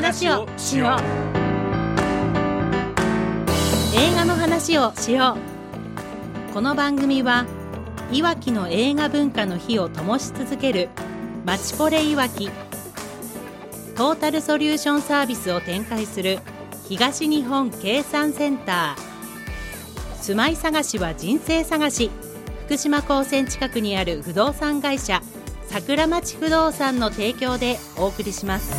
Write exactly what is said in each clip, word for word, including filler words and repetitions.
話をしよう。映画の話をしよう。この番組はいわきの映画文化の火を灯し続けるマチコレいわき、トータルソリューションサービスを展開する東日本経産センター、住まい探しは人生探し、福島高専近くにある不動産会社桜町不動産の提供でお送りします。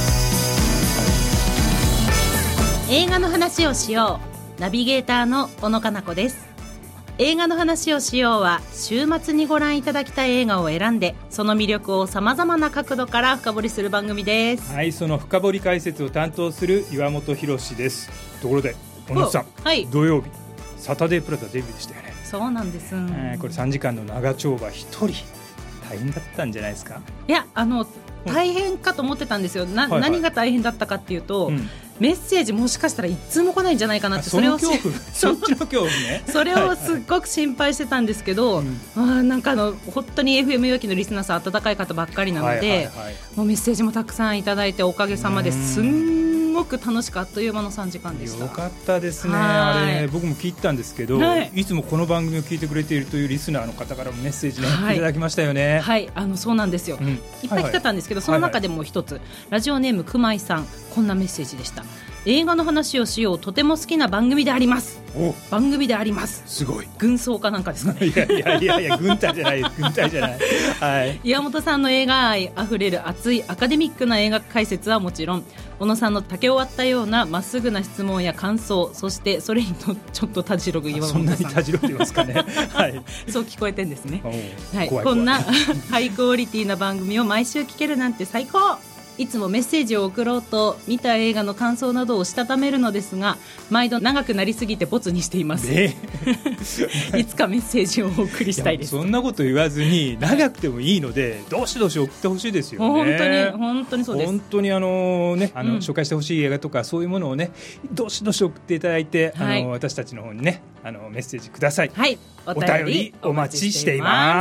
映画の話をしよう。ナビゲーターの小野かな子です。映画の話をしようは週末にご覧いただきたい映画を選んで、その魅力をさまざまな角度から深掘りする番組です。 はい、その深掘り解説を担当する岩本博です。ところで小野さん、 はい、 土曜日サタデープラザデビューでしたよね。 そうなんです、 えー、これさんじかんの長丁場、一人大変だったんじゃないですか。 いや、あの大変かと思ってたんですよ。な、はいはい、何が大変だったかっていうと、うん、メッセージもしかしたら一通も来ないんじゃないかなって、 その恐怖そっちの恐怖ねそれをすっごく心配してたんですけど、はいはい、あなんかあの本当に エフエム いわきのリスナーさん温かい方ばっかりなので、はいはいはい、もうメッセージもたくさんいただいて、おかげさまですんごく楽しくあっという間のさんじかんでした。 よかったですね。あれね、僕も聞いたんですけど、はい、いつもこの番組を聞いてくれているというリスナーの方からもメッセージ、ね、はい、いただきましたよね。はい、 あのそうなんですよ、うん、いっぱい来てたんですけど、はいはい、その中でも一つ、はいはい、ラジオネームくまいさん、こんなメッセージでした。映画の話をしよう、とても好きな番組であります。お番組であります。 すごい。 軍曹かなんかですかねいやいやいやいや、軍隊じゃない軍隊じゃない、はい、 岩本さんの映画愛あふれる熱いアカデミックな映画解説はもちろん、小野さんの竹を割ったようなまっすぐな質問や感想、そしてそれにとちょっとたじろぐ岩本さん。 そんなにたじろいてますかねはい、 そう聞こえてんですね、はい、 怖い怖い。 こんなハイクオリティな番組を毎週聞けるなんて最高。いつもメッセージを送ろうと見た映画の感想などをしたためるのですが、毎度長くなりすぎてボツにしています、ね、いつかメッセージをお送りしたいです。 そんなこと言わずに、長くてもいいのでどしどし送ってほしいですよね。 本当に本当にそうです。 本当にあの、ね、あの、うん、紹介してほしい映画とかそういうものをね、どしどし送っていただいて、はい、あの私たちの方にね、あのメッセージください。 はい、 お便りお待ちしています。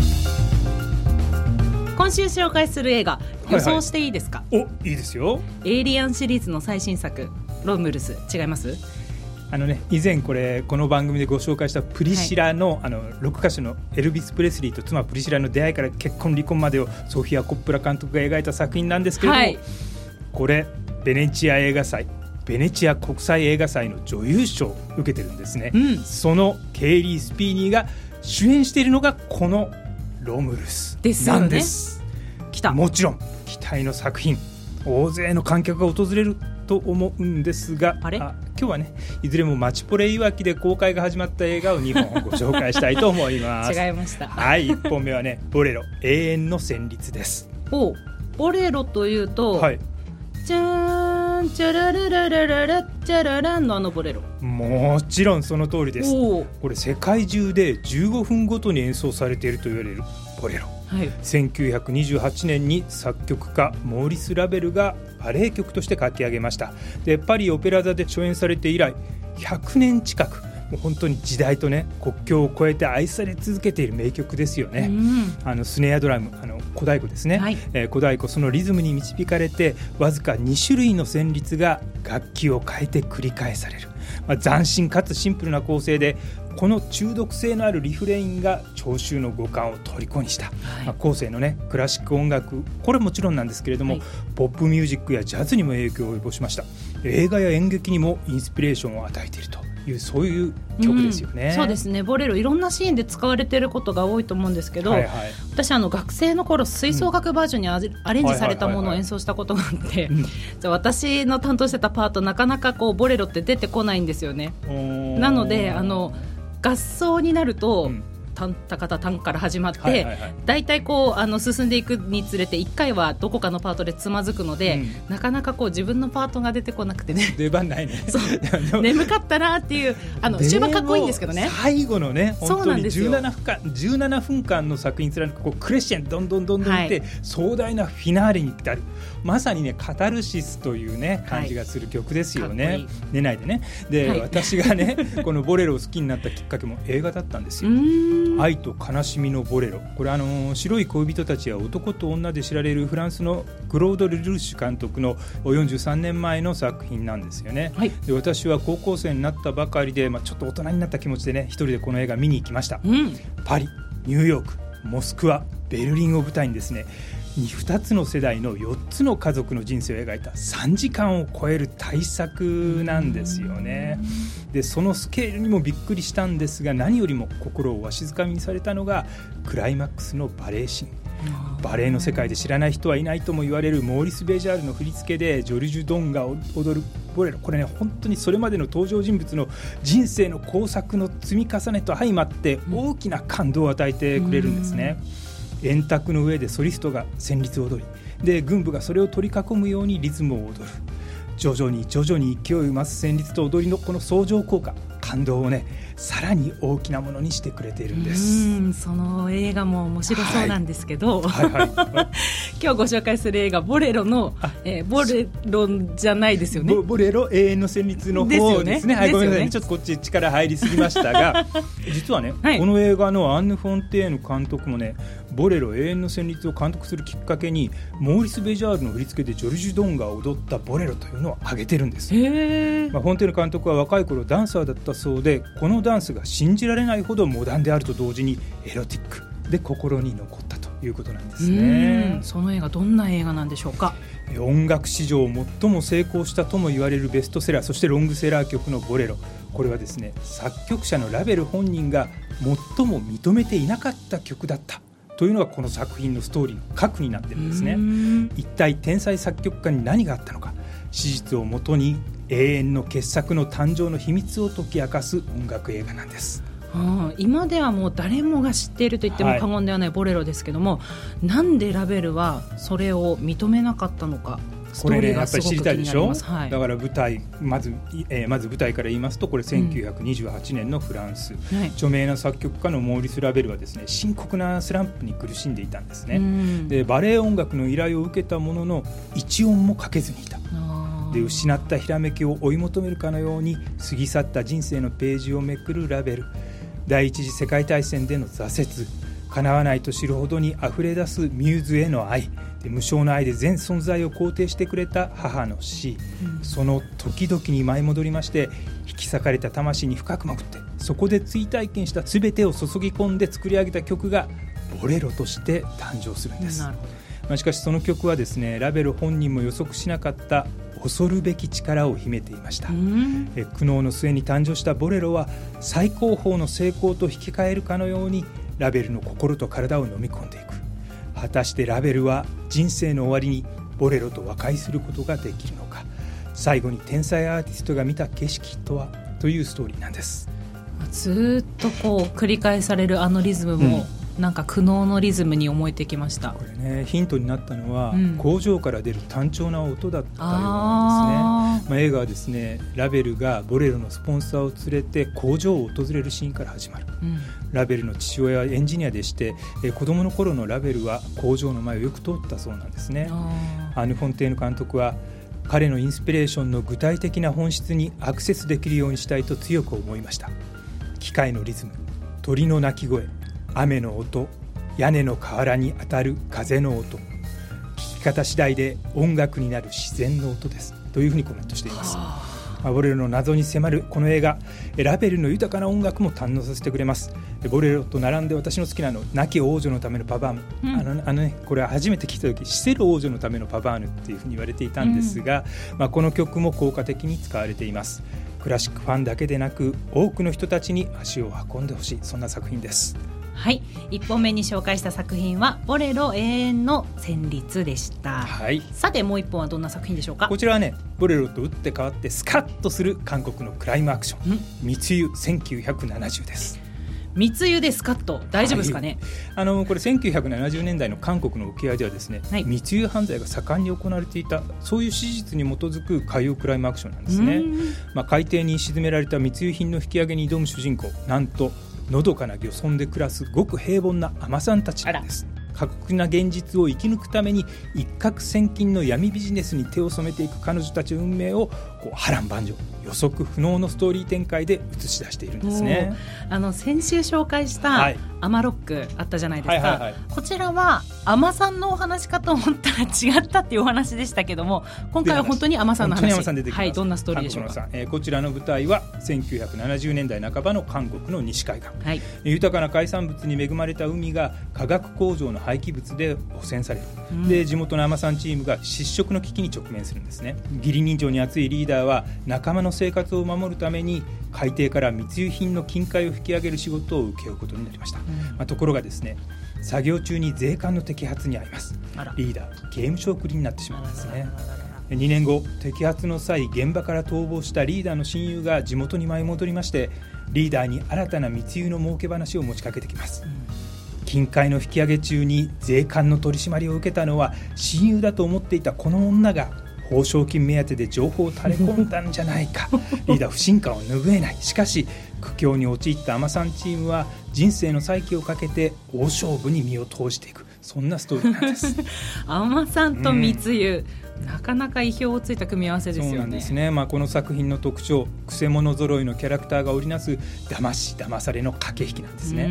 今週紹介する映画、予想していいですか。 はいはい、お、いいですよ。 エイリアンシリーズの最新作ロムルス、違います？ あのね、以前これこの番組でご紹介したプリシラ の,、はい、あのロック歌手のエルビス・プレスリーと妻プリシラの出会いから結婚離婚までをソフィア・コップラ監督が描いた作品なんですけれども、はい、これベネチア映画祭、ベネチア国際映画祭の女優賞を受けてるんですね、うん、そのケイリー・スピーニーが主演しているのがこのロムルスなんです。 来た。 もちろん期待の作品、大勢の観客が訪れると思うんですが、 あれあ今日はね、いずれもマチポレいわきで公開が始まった映画をにほんご紹介したいと思います違いました。 はい、いっぽんめはね、ボレロ永遠の旋律です。 お、ボレロというと、はい、じゃーん、チャララララララチャラランのあのボレロ。 もちろんその通りです。これ世界中でじゅうごふんごとに演奏されていると言われるボレロ、はい、せんきゅうひゃくにじゅうはちねんに作曲家モーリス・ラベルがバレエ曲として書き上げました。でパリオペラ座で初演されて以来ひゃくねん近く、もう本当に時代とね、国境を越えて愛され続けている名曲ですよね、うん、あのスネアドラム、あの小太鼓ですね、はい、えー、小太鼓、そのリズムに導かれてわずかに種類の旋律が楽器を変えて繰り返される、まあ、斬新かつシンプルな構成で、この中毒性のあるリフレインが聴衆の五感を虜にした、はい、まあ、後世のねクラシック音楽、これもちろんなんですけれども、はい、ポップミュージックやジャズにも影響を及ぼしました。映画や演劇にもインスピレーションを与えているという、そういう曲ですよね、 うん、そうですね。ボレロいろんなシーンで使われていることが多いと思うんですけど、はいはい、私あの学生の頃吹奏楽バージョンにアレンジされたものを演奏したことがあって、じゃあ私の担当してたパート、なかなかこうボレロって出てこないんですよね。なのであの合奏になると、うん、タンタカタタンから始まって、はいはいはい、だいたいこうあの進んでいくにつれていっかいはどこかのパートでつまずくので、うん、なかなかこう自分のパートが出てこなくてね、 出番ないねそう眠かったなっていう、あの終盤かっこいいんですけどね、 最後のね本当にじゅうななふんかんじゅうななふんかんの作品貫くこうクレッシェンどんどんどんどんって、はい、壮大なフィナーレに至る、まさにねカタルシスというね感じがする曲ですよね、はい、いい寝ないでねで、はい、私がねこのボレロを好きになったきっかけも映画だったんですよ。うーん愛と悲しみのボレロ、これあの白い恋人たちや男と女で知られるフランスのクロード・ルルーシュ監督のよんじゅうさんねんまえの作品なんですよね、はい、で私は高校生になったばかりで、まあ、ちょっと大人になった気持ちでね一人でこの映画見に行きました、うん、パリ、ニューヨーク、モスクワ、ベルリンを舞台にですねふたつの世代のよっつの家族の人生を描いたさんじかんを超える大作なんですよね。でそのスケールにもびっくりしたんですが、何よりも心をわしづかみにされたのがクライマックスのバレエシーン。バレエの世界で知らない人はいないとも言われるモーリス・ベジャールの振り付けでジョルジュ・ドンが踊るボレロ、これね本当にそれまでの登場人物の人生の工作の積み重ねと相まって大きな感動を与えてくれるんですね。円卓の上でソリストが旋律を踊り、で軍部がそれを取り囲むようにリズムを踊る。徐々に徐々に勢いを増す旋律と踊りのこの相乗効果、感動をねさらに大きなものにしてくれているんです。 うん、その映画も面白そうなんですけど、 はいはいはい、 今日ご紹介する映画ボレロの、えー、ボレロじゃないですよね。 ボ, ボレロ永遠の旋律の方ですね。はい、ごめんなさい、ちょっとこっち力入りすぎましたが実はね、はい、この映画のアンヌ・フォンテーヌ監督もねボレロ永遠の旋律を監督するきっかけにモーリス・ベジャールの振り付けでジョルジュ・ドンが踊ったボレロというのを挙げてるんです。 へー、 まあ、フォンテーヌ監督は若い頃ダンサーだったそうで、このダンスが信じられないほどモダンであると同時にエロティックで心に残ったということなんですね。 うん、その映画どんな映画なんでしょうか。 音楽史上最も成功したとも言われるベストセラー、そしてロングセラー曲のボレロ、これはですね作曲者のラベル本人が最も認めていなかった曲だったというのがこの作品のストーリーの核になっているんですね。一体天才作曲家に何があったのか、史実をもとに永遠の傑作の誕生の秘密を解き明かす音楽映画なんです。 ああ、今ではもう誰もが知っていると言っても過言ではないボレロですけども、はい、なんでラベルはそれを認めなかったのか、ストーリーがすごく気になります。これね、やっぱり知りたいでしょ、はい、だから舞台まず、えー、まず舞台から言いますと、これせんきゅうひゃくにじゅうはちねんのフランス、うん、はい、著名な作曲家のモーリス・ラベルはですね深刻なスランプに苦しんでいたんですね、うん、でバレエ音楽の依頼を受けたものの一音もかけずにいた。で失ったひらめきを追い求めるかのように過ぎ去った人生のページをめくるラベル。第一次世界大戦での挫折、叶わないと知るほどに溢れ出すミューズへの愛で、無償の愛で全存在を肯定してくれた母の死、うん、その時々に舞い戻りまして、引き裂かれた魂に深く潜って、そこで追体験した全てを注ぎ込んで作り上げた曲がボレロとして誕生するんです。なるほど。まあ、しかしその曲はですねラベル本人も予測しなかった恐るべき力を秘めていました。え苦悩の末に誕生したボレロは最高峰の成功と引き換えるかのようにラベルの心と体を飲み込んでいく。果たしてラベルは人生の終わりにボレロと和解することができるのか、最後に天才アーティストが見た景色とはというストーリーなんです。 ずっとこう繰り返されるあのリズムも、うん、なんか苦悩のリズムに思えてきました。 これねヒントになったのは、うん、工場から出る単調な音だったようなんですね。まあ、映画はですねラベルがボレロのスポンサーを連れて工場を訪れるシーンから始まる、うん、ラベルの父親はエンジニアでして、え子供の頃のラベルは工場の前をよく通ったそうなんですね。アヌ・フォンテーヌ監督は彼のインスピレーションの具体的な本質にアクセスできるようにしたいと強く思いました。機械のリズム、鳥の鳴き声、雨の音、屋根の瓦に当たる風の音、聞き方次第で音楽になる自然の音ですというふうにコメントしています。ボレロの謎に迫るこの映画、ラベルの豊かな音楽も堪能させてくれます。ボレロと並んで私の好きなの亡き王女のためのパバーヌ、うん、あのあのね、これは初めて聞いた時死せる王女のためのパバーヌっていうふうに言われていたんですが、うん、まあ、この曲も効果的に使われています。クラシックファンだけでなく多くの人たちに足を運んでほしい、そんな作品です。 はい、いっぽんめに紹介した作品はボレロ永遠の旋律でした、はい、さてもういっぽんはどんな作品でしょうか。 こちらはねボレロと打って変わってスカッとする韓国のクライムアクション、密輸せんきゅうひゃくななじゅうです。 密輸でスカッと大丈夫ですかね。 はい、あのこれせんきゅうひゃくななじゅうねんだいの韓国の沖合ではですね、はい、密輸犯罪が盛んに行われていた、そういう史実に基づく海洋クライムアクションなんですね。まあ、海底に沈められた密輸品の引き上げに挑む主人公、なんとのどかな漁村で暮らすごく平凡な海女さんたちなんです。過酷な現実を生き抜くために一攫千金の闇ビジネスに手を染めていく彼女たちの運命をこう波乱万丈予測不能のストーリー展開で映し出しているんですね。 あの先週紹介したアマロックあったじゃないですか、はいはいはいはい、こちらはアマさんのお話かと思ったら違ったっていうお話でしたけども、今回は本当にアマさんの話、はい、どんなストーリーでしょうか。 えー、こちらの舞台はせんきゅうひゃくななじゅうねんだいなかばの韓国の西海岸、はい、豊かな海産物に恵まれた海が化学工場の廃棄物で汚染される、うん、で地元のアマさんチームが失職の危機に直面するんですね。義理人情に熱いリーダーは仲間の生活を守るために海底から密輸品の金塊を引き上げる仕事を請け負うことになりました、うんまあ、ところがですね、作業中に税関の摘発に遭います。リーダー刑務所送りになってしまうんですね。にねんご、摘発の際現場から逃亡したリーダーの親友が地元に舞い戻りまして、リーダーに新たな密輸の儲け話を持ちかけてきます、うん、金塊の引き上げ中に税関の取り締まりを受けたのは親友だと思っていたこの女が報奨金目当てで情報を垂れ込んだんじゃないかリーダー不信感を拭えない。しかし苦境に陥ったアマさんチームは人生の再起をかけて大勝負に身を投じていく、そんなストーリーなんですアマさんと密輸、うん、なかなか意表をついた組み合わせですよね。 そうなんですね、まあ、この作品の特徴、くせ者揃いのキャラクターが織りなす騙し騙されの駆け引きなんですね。うん、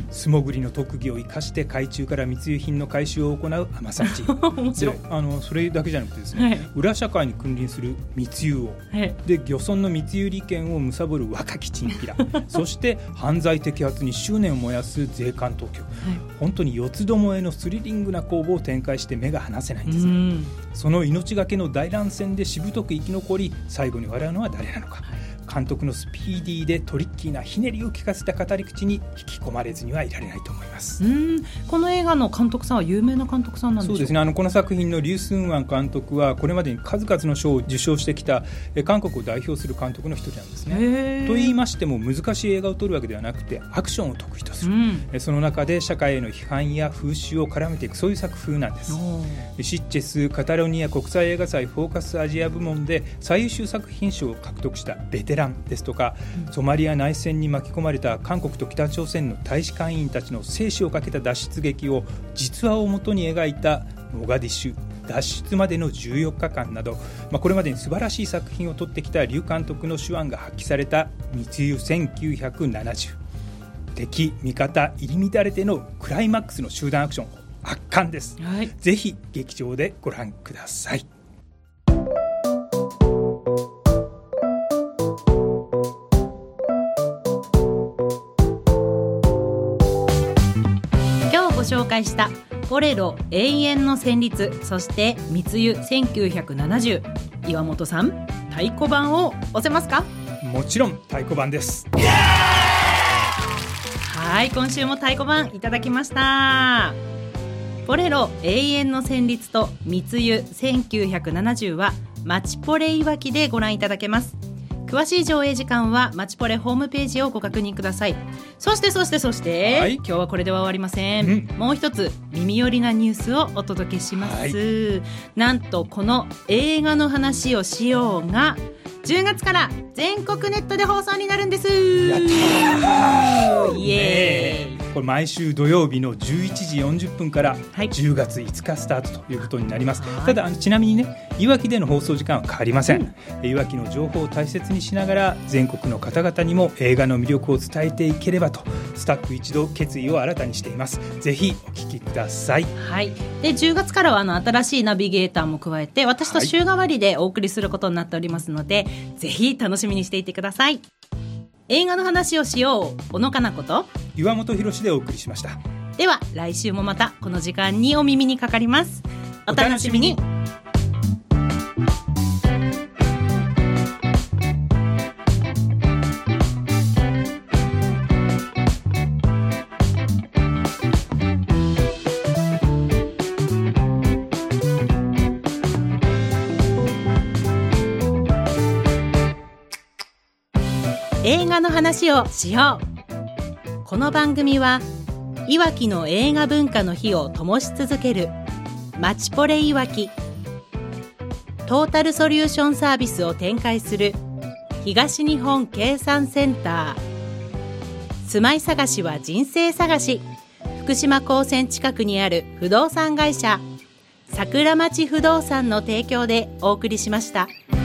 素潜りの特技を生かして海中から密輸品の回収を行うアマさんチーム面白い。あのそれだけじゃなくてですね、はい、裏社会に君臨する密輸王、はい、で漁村の密輸利権を貪る若きチンピラそして犯罪摘発に執念を燃やす税関当局、はい、本当に四つどもえのスリリングな攻防を展開して目が離せないんですね。うん、その命がけの大乱戦でしぶとく生き残り最後に笑うのは誰なのか、はい、監督のスピーディーでトリッキーなひねりを利かせた語り口に引き込まれずにはいられないと思います。 うん、この映画の監督さんは有名な監督さんなんでしょうか。 そうですね、あのこの作品のリュウ・スンワン監督はこれまでに数々の賞を受賞してきたえ韓国を代表する監督の一人なんですね。と言いましても難しい映画を撮るわけではなくてアクションを得意とする、うん、その中で社会への批判や風習を絡めていく、そういう作風なんです。シッチェスカタロニア国際映画祭フォーカスアジア部門で最優秀作品賞を獲得したベテランですとか、うん、ソマリア内戦に巻き込まれた韓国と北朝鮮の大使館員たちの生死をかけた脱出劇を実話をもとに描いたモガディシュ脱出までのじゅうよっかかんなど、まあ、これまでに素晴らしい作品を撮ってきたリュウ監督の手腕が発揮された密輸せんきゅうひゃくななじゅう、敵味方入り乱れてのクライマックスの集団アクション圧巻です、はい、ぜひ劇場でご覧ください。 今日ご紹介したボレロ永遠の旋律、そして密輸せんきゅうひゃくななじゅう、岩本さん太鼓判を押せますか。 もちろん太鼓判です。 はい、今週も太鼓判いただきました。ボレロ永遠の旋律と密輸せんきゅうひゃくななじゅうはマチポレいわきでご覧いただけます。詳しい上映時間はマチポレホームページをご確認ください。そしてそしてそして、はい、今日はこれでは終わりません、うん、もう一つ耳寄りなニュースをお届けします、はい、なんとこの映画の話をしようがじゅうがつから全国ネットで放送になるんです。 やったーイエーイ、ね、これ毎週土曜日のじゅういちじよんじゅっぷんからじゅうがついつかスタートということになります、はい、ただちなみにね、いわきでの放送時間は変わりません、うん、いわきの情報を大切にしながら全国の方々にも映画の魅力を伝えていければとスタッフ一同決意を新たにしています。ぜひお聞きください、 はい、でじゅうがつからはあの新しいナビゲーターも加えて私と週替わりでお送りすることになっておりますので、はい、ぜひ楽しみにしていてください。映画の話をしよう、小野かなこと岩本博でお送りしました。 では来週もまたこの時間にお耳にかかります。お楽しみに。映画の話をしよう。この番組はいわきの映画文化の火を灯し続けるマチポレいわき、トータルソリューションサービスを展開する東日本経産センター、住まい探しは人生探し、福島高専近くにある不動産会社桜町不動産の提供でお送りしました。